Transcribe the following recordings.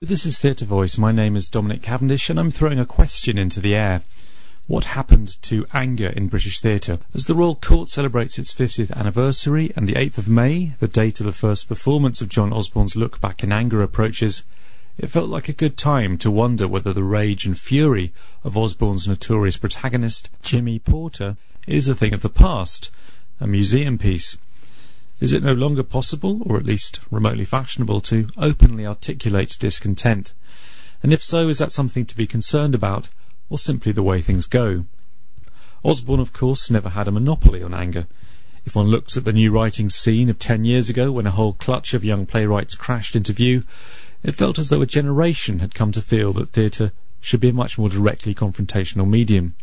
This is Theatre Voice. My name is Dominic Cavendish and I'm throwing a question into the air. What happened to anger in British theatre? As the Royal Court celebrates its 50th anniversary and the 8th of May, the date of the first performance of John Osborne's Look Back in Anger approaches, it felt like a good time to wonder whether the rage and fury of Osborne's notorious protagonist, Jimmy Porter, is a thing of the past, a museum piece. Is it no longer possible, or at least remotely fashionable, to openly articulate discontent? And if so, is that something to be concerned about, or simply the way things go? Osborne, of course, never had a monopoly on anger. If one looks at the new writing scene of 10 years ago, when a whole clutch of young playwrights crashed into view, it felt as though a generation had come to feel that theatre should be a much more directly confrontational medium.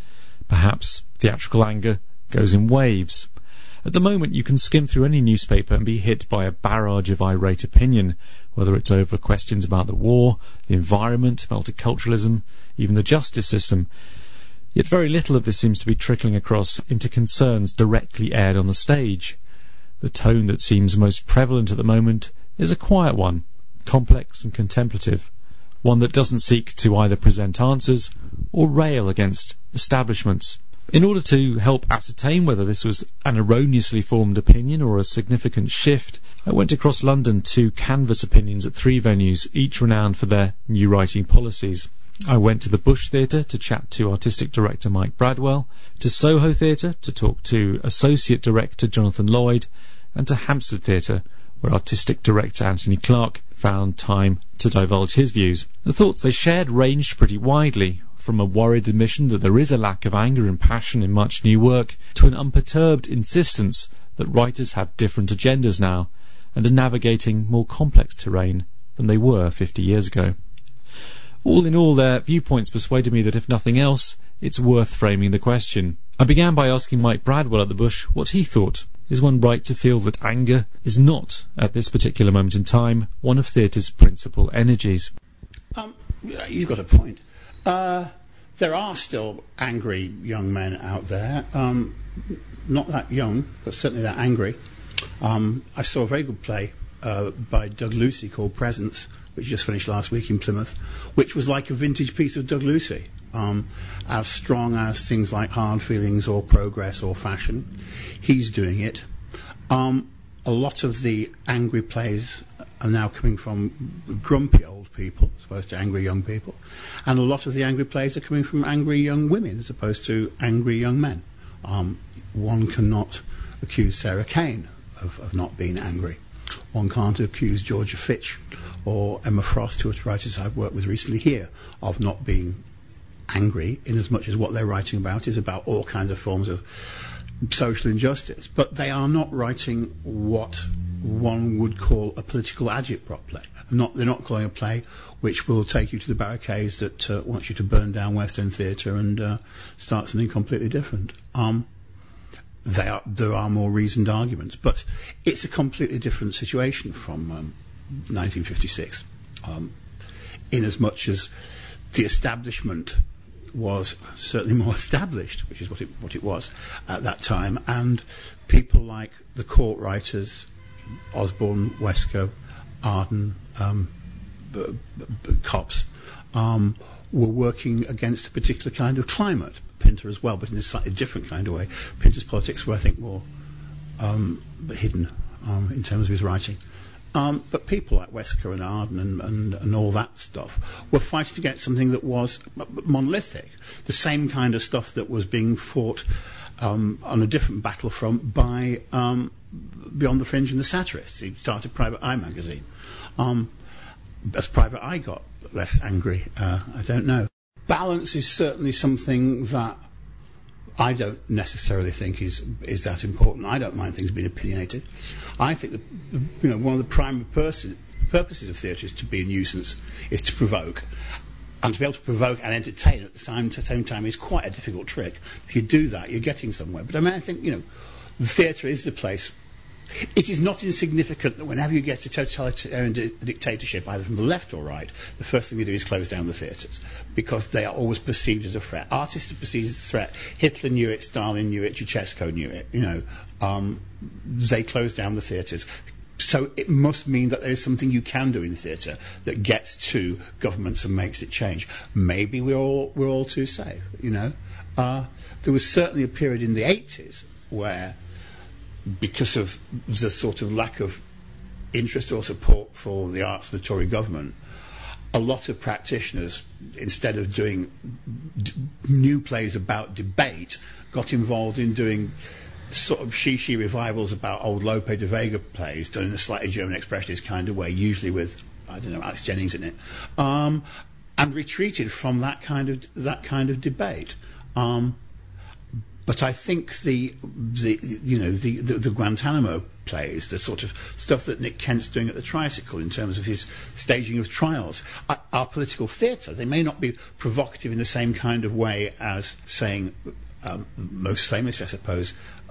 Perhaps theatrical anger goes in waves. At the moment, you can skim through any newspaper and be hit by a barrage of irate opinion, whether it's over questions about the war, the environment, multiculturalism, even the justice system. Yet very little of this seems to be trickling across into concerns directly aired on the stage. The tone that seems most prevalent at the moment is a quiet one, complex and contemplative, one that doesn't seek to either present answers or rail against establishments. In order to help ascertain whether this was an erroneously formed opinion or a significant shift, I went across London to canvass opinions at 3 venues, each renowned for their new writing policies. I went to the Bush Theatre to chat to artistic director Mike Bradwell, to Soho Theatre to talk to associate director Jonathan Lloyd, and to Hampstead Theatre, where artistic director Anthony Clark found time to divulge his views. The thoughts they shared ranged pretty widely, from a worried admission that there is a lack of anger and passion in much new work, to an unperturbed insistence that writers have different agendas now, and are navigating more complex terrain than they were 50 years ago. All in all, their viewpoints persuaded me that if nothing else, it's worth framing the question. I began by asking Mike Bradwell at the Bush what he thought. Is one right to feel that anger is not, at this particular moment in time, one of theatre's principal energies? You've got a point. There are still angry young men out there. Not that young, but certainly that angry. I saw a very good play by Doug Lucy called Presence, which just finished last week in Plymouth, which was like a vintage piece of Doug Lucy. As strong as things like Hard Feelings or Progress or Fashion. He's doing it. A lot of the angry plays are now coming from grumpy old people as opposed to angry young people, and a lot of the angry plays are coming from angry young women as opposed to angry young men. One cannot accuse Sarah Kane of not being angry. One can't accuse Georgia Fitch or Emma Frost, who are writers I've worked with recently here, of not being angry, in as much as what they're writing about is about all kinds of forms of social injustice. But they are not writing what one would call a political agitprop play. They're not calling a play which will take you to the barricades that wants you to burn down West End Theatre and start something completely different. There are more reasoned arguments, but it's a completely different situation from 1956, in as much as the establishment was certainly more established, which is what it was at that time, and people like the court writers, Osborne, Wesco, Arden, Copps, were working against a particular kind of climate. Pinter as well, but in a slightly different kind of way. Pinter's politics were, I think, more hidden in terms of his writing. But people like Wesco and Arden and all that stuff were fighting against something that was monolithic, the same kind of stuff that was being fought on a different battlefront by Beyond the Fringe and the Satirists. He started Private Eye magazine. As Private Eye got less angry, I don't know. Balance is certainly something that I don't necessarily think is that important. I don't mind things being opinionated. I think that one of the primary purposes of theatre is to be a nuisance, is to provoke. And to be able to provoke and entertain at the same time is quite a difficult trick. If you do that, you're getting somewhere. But I think, the theatre is the place. It is not insignificant that whenever you get a totalitarian dictatorship, either from the left or right, the first thing you do is close down the theatres, because they are always perceived as a threat. Artists are perceived as a threat. Hitler knew it, Stalin knew it, Ceausescu knew it. They closed down the theatres. So it must mean that there is something you can do in theatre that gets to governments and makes it change. Maybe we're all too safe, you know. There was certainly a period in the 80s where, because of the sort of lack of interest or support for the arts of the Tory government, a lot of practitioners, instead of doing new plays about debate, got involved in doing sort of she revivals about old Lope de Vega plays done in a slightly German expressionist kind of way, usually with, I don't know, Alex Jennings in it, and retreated from that kind of debate. But I think the Guantanamo plays, the sort of stuff that Nick Kent's doing at the Tricycle in terms of his staging of trials, are political theatre. They may not be provocative in the same kind of way as saying, most famously, I suppose,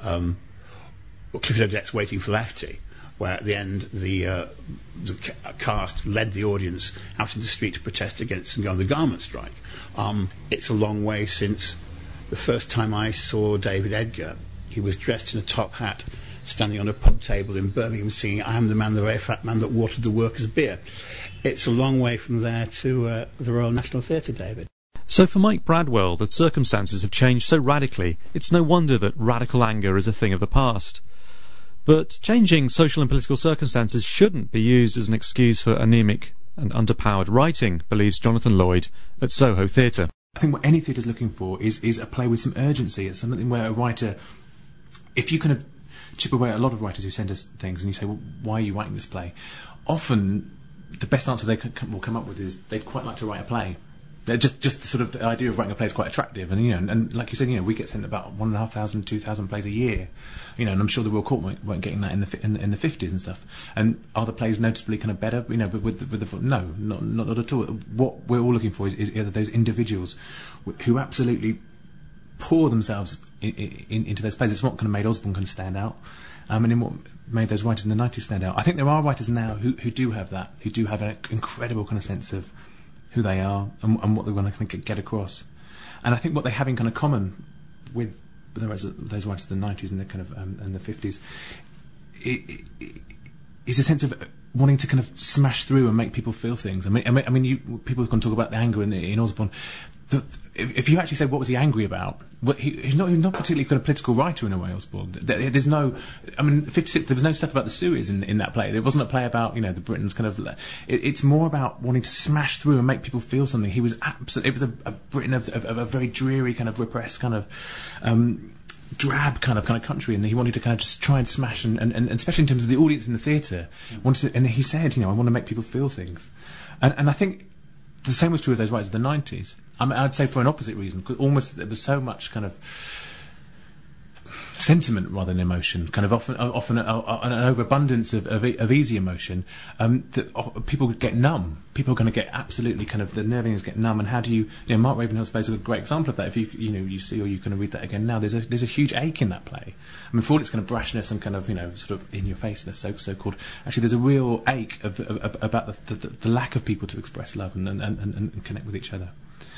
Clifford Odets Waiting for Lefty, where at the end the cast led the audience out into the street to protest against and go on the garment strike. It's a long way since the first time I saw David Edgar. He was dressed in a top hat, standing on a pub table in Birmingham singing "I am the man, the very fat man that watered the workers' beer." It's a long way from there to the Royal National Theatre, David. So for Mike Bradwell, the circumstances have changed so radically, it's no wonder that radical anger is a thing of the past. But changing social and political circumstances shouldn't be used as an excuse for anemic and underpowered writing, believes Jonathan Lloyd at Soho Theatre. I think what any theatre is looking for is a play with some urgency. It's something where a writer, if you kind of chip away at a lot of writers who send us things and you say, well, why are you writing this play? Often the best answer they will come up with is they'd quite like to write a play. Just the sort of the idea of writing a play is quite attractive, and and like you said, we get sent about 1,500, 2,000 plays a year, and I'm sure the Royal Court weren't getting that in the 50s and stuff. And are the plays noticeably kind of better? But with the no, not at all. What we're all looking for is those individuals who absolutely pour themselves into those plays. It's what kind of made Osborne kind of stand out, and in what made those writers in the 90s stand out. I think there are writers now who do have that, who do have an incredible kind of sense of who they are and what they want to kind of get across. And I think what they have in kind of common with those writers of the 90s and the kind of and the 50s is a sense of wanting to kind of smash through and make people feel things. I mean, people can talk about the anger in Osborne. If you actually say what was he angry about, he's not particularly kind of political writer in a way, Osborne. There's no, 56. There was no stuff about the Suez in that play. There wasn't a play about the Britons kind of. It's more about wanting to smash through and make people feel something. He was absolutely. It was a Britain of a very dreary kind of repressed kind of. Drab kind of country, and he wanted to kind of just try and smash and especially in terms of the audience in the theatre, and he said, I want to make people feel things, and I think the same was true of those writers of the 90s. I'd say for an opposite reason, because almost there was so much kind of sentiment rather than emotion, kind of often an overabundance of easy emotion, that people would get numb. People are going to get absolutely kind of the nerviness get numb. And how do you Mark Ravenhill's play is a great example of that. If you see or you kind of read that again now, there's a huge ache in that play. I mean, for all its kind of brashness and kind of sort of in your faceness, so called. Actually, there's a real ache about the lack of people to express love and connect with each other.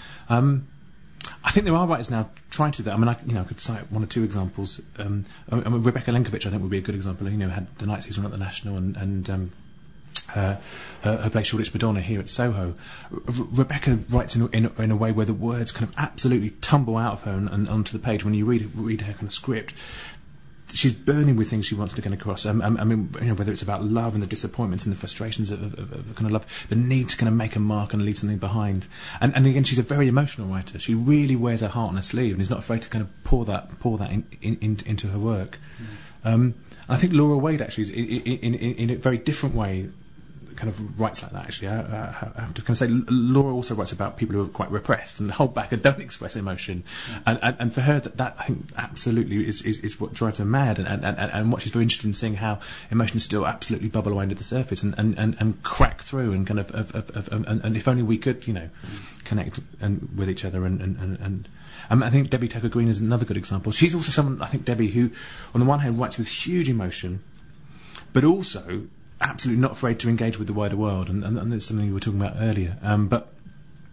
I think there are writers now trying to do that. I mean, I could cite one or two examples. Rebecca Lenkovich, I think, would be a good example. Had the night season at the National and her play Shoreditch Madonna here at Soho. Rebecca writes in a way where the words kind of absolutely tumble out of her and onto the page. When you read her kind of script, she's burning with things she wants to get across. Whether it's about love and the disappointments and the frustrations of kind of love, the need to kind of make a mark and leave something behind. And again, she's a very emotional writer. She really wears her heart on her sleeve and is not afraid to kind of pour that into her work. I think Laura Wade actually is in a very different way kind of writes like that. Actually, I have to kind of say, Laura also writes about people who are quite repressed and hold back and don't express emotion, and for her that I think absolutely is what drives her mad, and what she's very interested in seeing how emotions still absolutely bubble away under the surface and crack through and kind of and if only we could connect with each other and I think Debbie Tucker Green is another good example. She's also someone, I think, Debbie, who on the one hand writes with huge emotion, but also absolutely not afraid to engage with the wider world, and that's something we were talking about earlier. But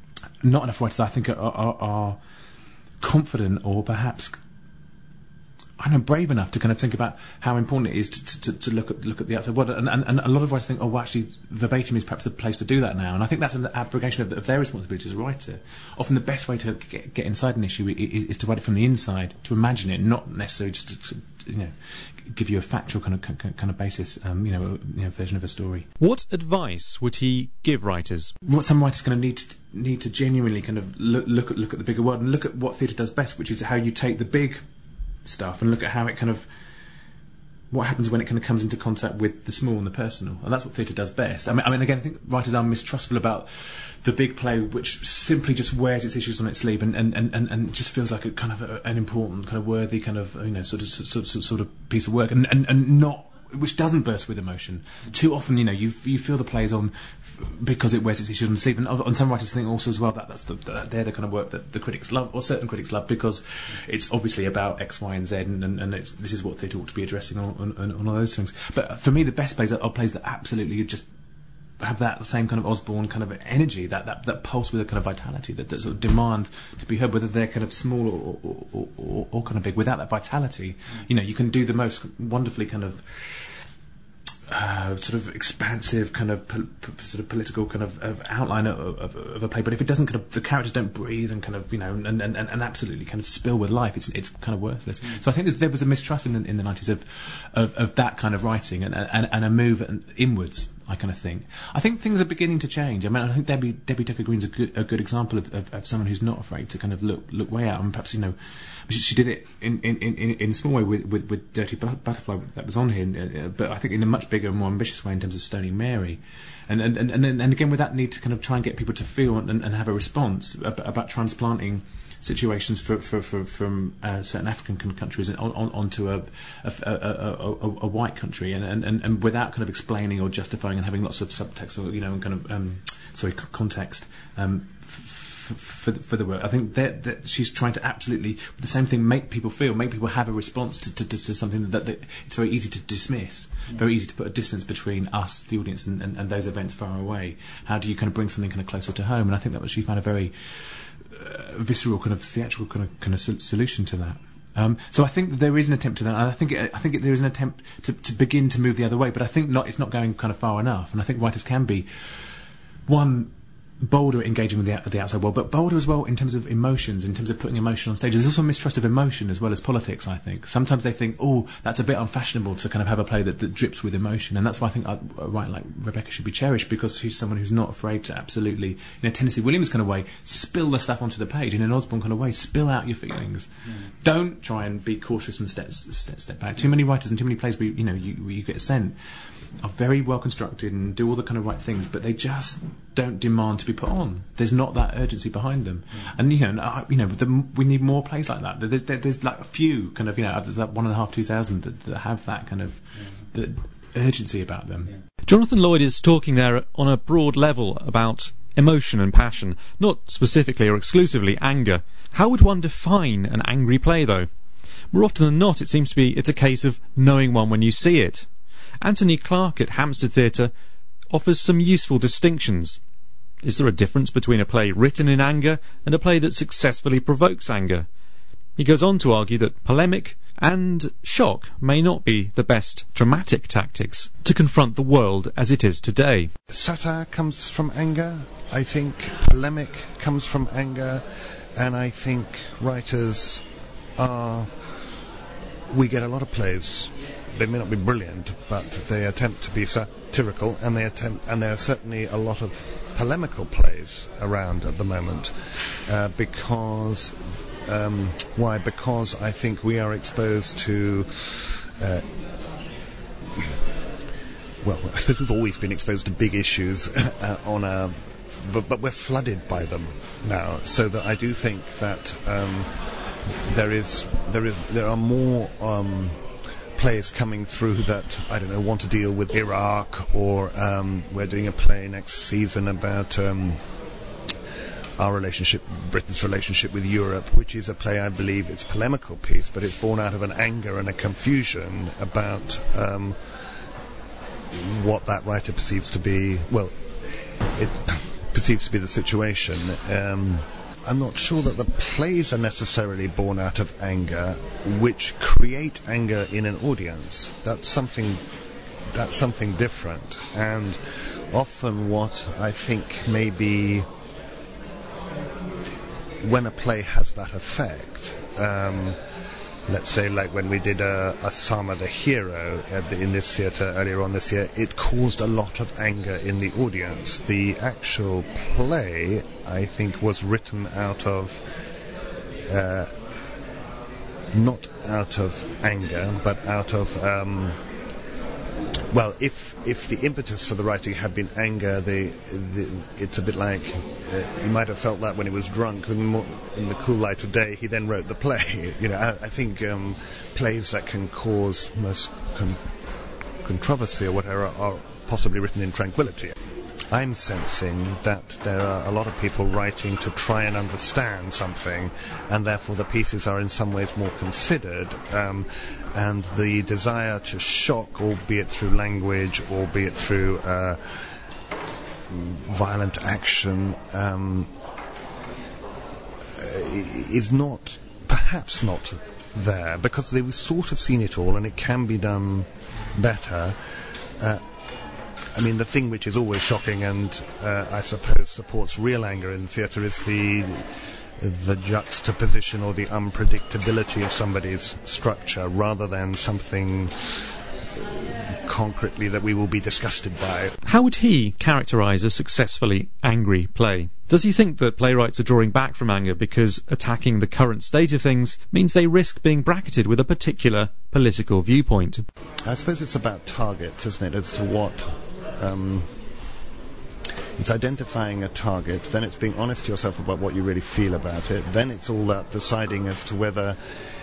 not enough writers, I think, are confident or perhaps I know, brave enough to kind of think about how important it is to look at the outside world, and a lot of writers think, oh, well, actually, verbatim is perhaps the place to do that now, and I think that's an abrogation of their responsibility as a writer. Often the best way to get inside an issue is to write it from the inside, to imagine it, not necessarily just to give you a factual kind of basis, version of a story. What advice would he give writers? What some writers going to need to genuinely kind of look at the bigger world and look at what theatre does best, which is how you take the big stuff and look at how it kind of, what happens when it kind of comes into contact with the small and the personal, and that's what theatre does best. I mean, again, I think writers are mistrustful about the big play, which simply just wears its issues on its sleeve and just feels like a kind of an important, kind of worthy, kind of sort of piece of work, and not, which doesn't burst with emotion. Too often, you feel the plays on because it wears its issues on the sleeve, and some writers think also as well that they're the kind of work that the critics love, or certain critics love, because it's obviously about X, Y, and Z, and this is what theatre ought to be addressing on all those things. But for me, the best plays are plays that absolutely just have that same kind of Osborne kind of energy, that pulse with a kind of vitality, that sort of demand to be heard, whether they're kind of small or kind of big. Without that vitality, you can do the most wonderfully kind of sort of expansive kind of sort of political kind of outline of a play, but if it doesn't kind of, the characters don't breathe and kind of and absolutely kind of spill with life, it's kind of worthless. So I think there was a mistrust in the 90s of that kind of writing and a move inwards. I kind of think. I think things are beginning to change. I mean, I think Debbie Tucker-Green's a good example of someone who's not afraid to kind of look way out, and perhaps she did it in a small way with Dirty Butterfly that was on here, but I think in a much bigger and more ambitious way in terms of Stoning Mary, and again with that need to kind of try and get people to feel and have a response about transplanting situations from certain African countries onto a white country, and without kind of explaining or justifying and having lots of subtext or context for the work. I think that she's trying to absolutely the same thing, make people have a response to something that it's very easy to dismiss, very easy to put a distance between us, the audience, and those events far away. How do you kind of bring something kind of closer to home? And I think that she found a very visceral kind of theatrical kind of solution to that. So I think that there is an attempt to that, and I think there is an attempt to begin to move the other way, but I think it's not going kind of far enough, and I think writers can be bolder at engaging with the outside world, but bolder as well in terms of emotions, in terms of putting emotion on stage. There's also a mistrust of emotion as well as politics, I think. Sometimes they think, oh, that's a bit unfashionable to kind of have a play that drips with emotion, and that's why I think a writer like Rebecca should be cherished, because she's someone who's not afraid to absolutely, in a Tennessee Williams kind of way, spill the stuff onto the page. In an Osborne kind of way, spill out your feelings. Don't try and be cautious and step back. Too many writers and too many plays where you get sent are very well constructed and do all the kind of right things, but they just don't demand to be put on. There's not that urgency behind them, and we need more plays like that. There's like a few kind of out of that 1,500, 2,000 that have that kind of the urgency about them. Yeah. Jonathan Lloyd is talking there on a broad level about emotion and passion, not specifically or exclusively anger. How would one define an angry play, though? More often than not, it seems to be it's a case of knowing one when you see it. Anthony Clark at Hampstead Theatre offers some useful distinctions. Is there a difference between a play written in anger and a play that successfully provokes anger? He goes on to argue that polemic and shock may not be the best dramatic tactics to confront the world as it is today. Satire comes from anger. I think polemic comes from anger, and I think writers we get a lot of plays. They may not be brilliant, but they attempt to be satirical, and there are certainly a lot of polemical plays around at the moment. Because I think we are exposed to. I suppose we've always been exposed to big issues but we're flooded by them now. So that I do think that there are more plays coming through that want to deal with Iraq, or we're doing a play next season about our relationship, Britain's relationship with Europe, which is a play, I believe it's a polemical piece, but it's born out of an anger and a confusion about what that writer perceives to be. Well, it perceives to be the situation. I'm not sure that the plays are necessarily born out of anger, which create anger in an audience. That's something different. And often what I think maybe when a play has that effect, let's say like when we did Osama the Hero in this theatre earlier on this year, it caused a lot of anger in the audience. The actual play, I think, was written out of, not out of anger, but out of, well, if the impetus for the writing had been anger, it's a bit like he might have felt that when he was drunk, and in the cool light of day, he then wrote the play. You know, I think plays that can cause most controversy or whatever are possibly written in tranquility. I'm sensing that there are a lot of people writing to try and understand something, and therefore the pieces are in some ways more considered. And the desire to shock, albeit through language, albeit through violent action, is perhaps not there, because they've sort of seen it all, and it can be done better. I mean, the thing which is always shocking and I suppose supports real anger in theatre is the juxtaposition or the unpredictability of somebody's structure, rather than something concretely that we will be disgusted by. How would he characterise a successfully angry play? Does he think that playwrights are drawing back from anger because attacking the current state of things means they risk being bracketed with a particular political viewpoint? I suppose it's about targets, isn't it, as to what... it's identifying a target, then it's being honest to yourself about what you really feel about it, then it's all that deciding as to whether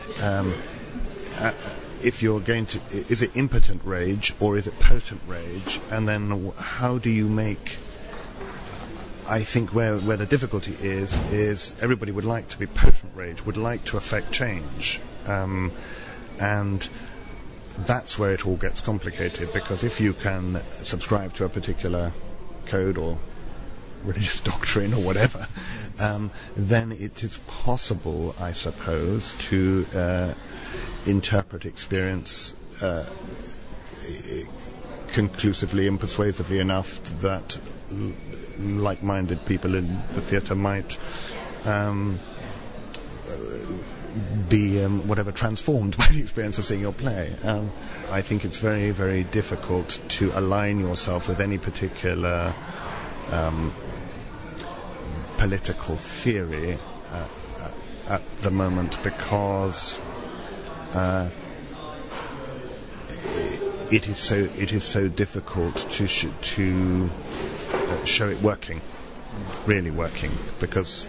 if you're going to... is it impotent rage or is it potent rage, and then how do you make... I think where the difficulty is everybody would like to be potent rage, would like to affect change, and that's where it all gets complicated, because if you can subscribe to a particular code or religious doctrine or whatever, then it is possible, I suppose, to interpret experience conclusively and persuasively enough that like-minded people in the theatre might be whatever transformed by the experience of seeing your play. I think it's very, very difficult to align yourself with any particular political theory at the moment, because it is so difficult to show it working, really working, because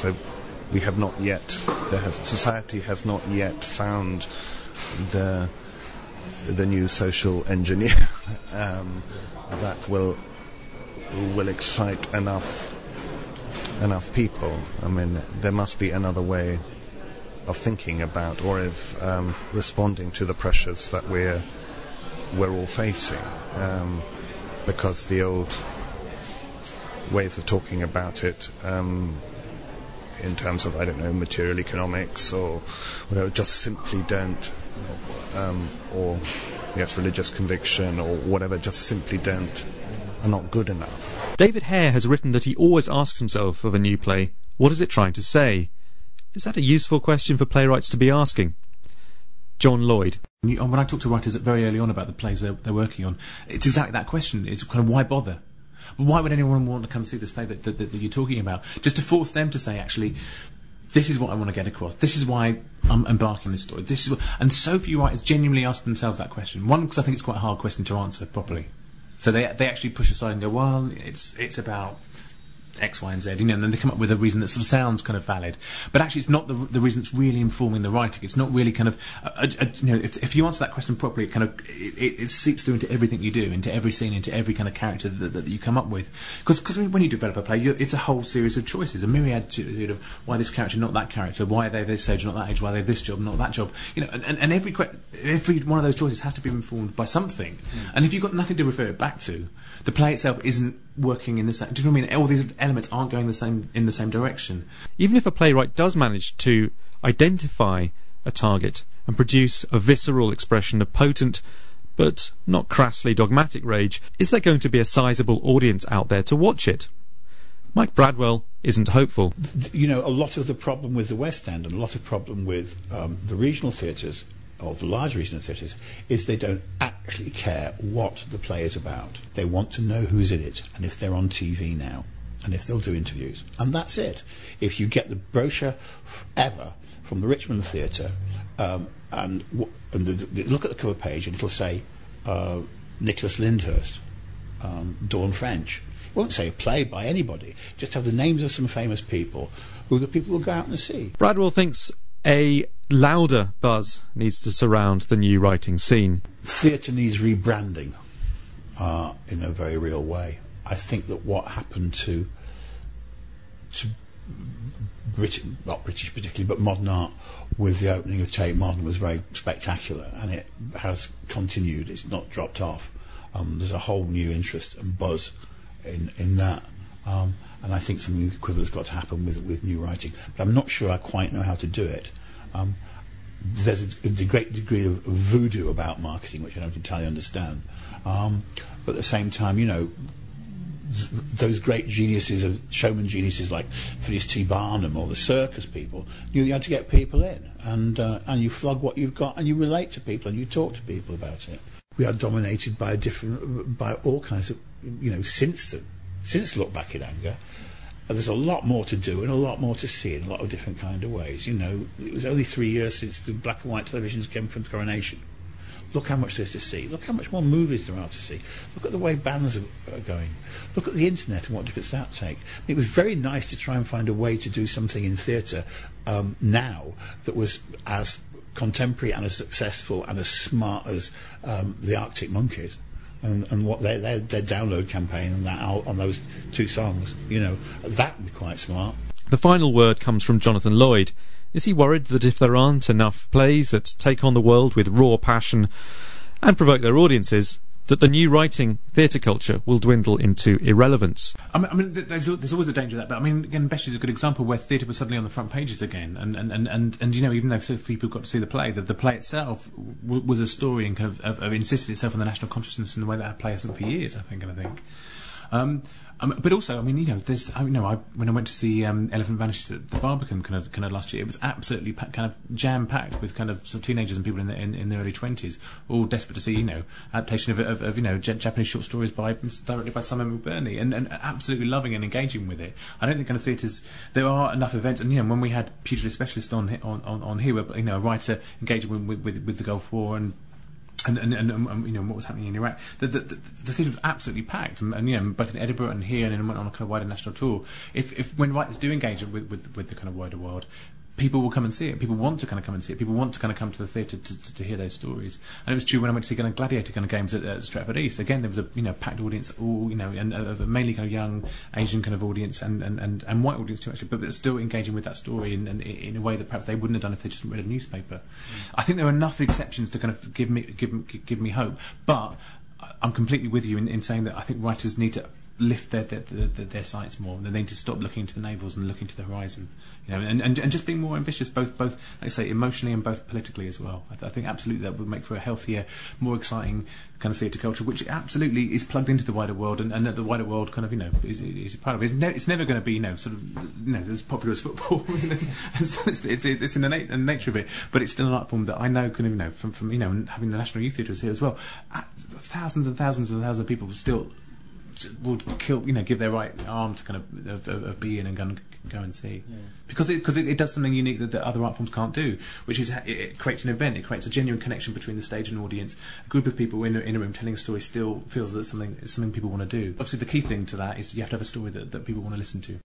society has not yet found the new social engineer that will excite enough people. I mean, there must be another way of thinking about, or of responding to the pressures that we're all facing, because the old ways of talking about it, in terms of, I don't know, material economics or whatever, just simply don't, or religious conviction or whatever, just simply are not good enough. David Hare has written that he always asks himself of a new play, what is it trying to say? Is that a useful question for playwrights to be asking? John Lloyd. When I talk to writers very early on about the plays they're working on, it's exactly that question. It's kind of, why bother? Why would anyone want to come see this play that you're talking about? Just to force them to say, actually, this is what I want to get across. This is why I'm embarking on this story. And so few writers genuinely ask themselves that question. One, because I think it's quite a hard question to answer properly. So they actually push aside and go, well, it's about X, Y, and Z, and then they come up with a reason that sort of sounds kind of valid, but actually it's not the reason that's really informing the writing. It's not really kind of if you answer that question properly, it kind of it seeps through into everything you do, into every scene, into every kind of character that you come up with. Because when you develop a play, it's a whole series of choices, a myriad of why this character, not that character, why are they this age, not that age, why are they this job, not that job. And every one of those choices has to be informed by something. And if you've got nothing to refer it back to, the play itself isn't working in this. Do you know what I mean? All these elements aren't going in the same direction. Even if a playwright does manage to identify a target and produce a visceral expression of potent but not crassly dogmatic rage, is there going to be a sizable audience out there to watch it? Mike Bradwell isn't hopeful. You know, a lot of the problem with the West End and a lot of problem with the regional theatres, or the large regional theatres, is they don't actually care what the play is about. They want to know who's in it and if they're on TV now and if they'll do interviews. And that's it. If you get the brochure ever from the Richmond Theatre and look at the cover page and it'll say Nicholas Lyndhurst, Dawn French. It won't say a play by anybody. Just have the names of some famous people who the people will go out and see. Bradwell thinks a louder buzz needs to surround the new writing scene. Theatre needs rebranding in a very real way. I think that what happened to not British particularly, but modern art with the opening of Tate Modern was very spectacular, and it has continued. It's not dropped off. There's a whole new interest and buzz in that, and I think something equivalent has got to happen with new writing. But I'm not sure I quite know how to do it. There's a great degree of voodoo about marketing, which I don't entirely understand. But at the same time, you know, those great geniuses, showman geniuses like Phineas T. Barnum or the circus people, knew you had to get people in, and you flog what you've got, and you relate to people, and you talk to people about it. We are dominated by all kinds of, you know, since Look Back in Anger, there's a lot more to do and a lot more to see in a lot of different kind of ways. You know, it was only 3 years since the black and white televisions came from Coronation. Look how much there's to see. Look how much more movies there are to see. Look at the way bands are going. Look at the internet and what difference that take. It was very nice to try and find a way to do something in theatre now that was as contemporary and as successful and as smart as the Arctic Monkeys and what their download campaign and that on those 2 songs. You know, that would be quite smart. The final word comes from Jonathan Lloyd. Is he worried that if there aren't enough plays that take on the world with raw passion and provoke their audiences, that the new writing theatre culture will dwindle into irrelevance? I mean there's always a danger of that, but I mean, again, Besh is a good example where theatre was suddenly on the front pages again, and you know, even though so few people got to see the play, the play itself was a story and kind of insisted itself on the national consciousness in the way that our play hasn't for years, I think. But also, I mean, you know, when I went to see Elephant Vanishes at the Barbican kind of last year, it was absolutely kind of jam-packed with kind of some teenagers and people in their early 20s, all desperate to see, you know, adaptation of you know, Japanese short stories directly by Simon McBurney, and absolutely loving and engaging with it. I don't think kind of theatres, there are enough events, and you know, when we had Pugilist Specialist on here, where, you know, a writer engaging with the Gulf War and you know, what was happening in Iraq, the theatre was absolutely packed, and you know, both in Edinburgh and here, and then went on a kind of wider national tour. If when writers do engage with the kind of wider world, people will come and see it. People want to kind of come and see it. People want to kind of come to the theatre to hear those stories. And it was true when I went to see kind of Gladiator kind of games at Stratford East. Again, there was a, you know, packed audience, all, you know, and mainly kind of young Asian kind of audience and white audience too, actually, but still engaging with that story in a way that perhaps they wouldn't have done if they just read a newspaper. I think there are enough exceptions to kind of give me hope, but I'm completely with you in saying that I think writers need to lift their sights more. They need to stop looking to the navels and looking to the horizon, you know, and just being more ambitious, both like I say, emotionally and both politically as well. I think absolutely that would make for a healthier, more exciting kind of theatre culture, which absolutely is plugged into the wider world, and that the wider world kind of, you know, is a part of it. It's never going to be, you know, sort of, you know, as popular as football, and so it's in the nature of it, but it's still an art form that I know kind of, you know, from you know, and having the National Youth Theatres here as well, thousands and thousands and thousands of people still would give their right arm to kind of be in and go and see, because it does something unique that other art forms can't do, which is it creates an event, it creates a genuine connection between the stage and audience. A group of people in a room telling a story still feels that it's something people want to do. Obviously, the key thing to that is you have to have a story that people want to listen to.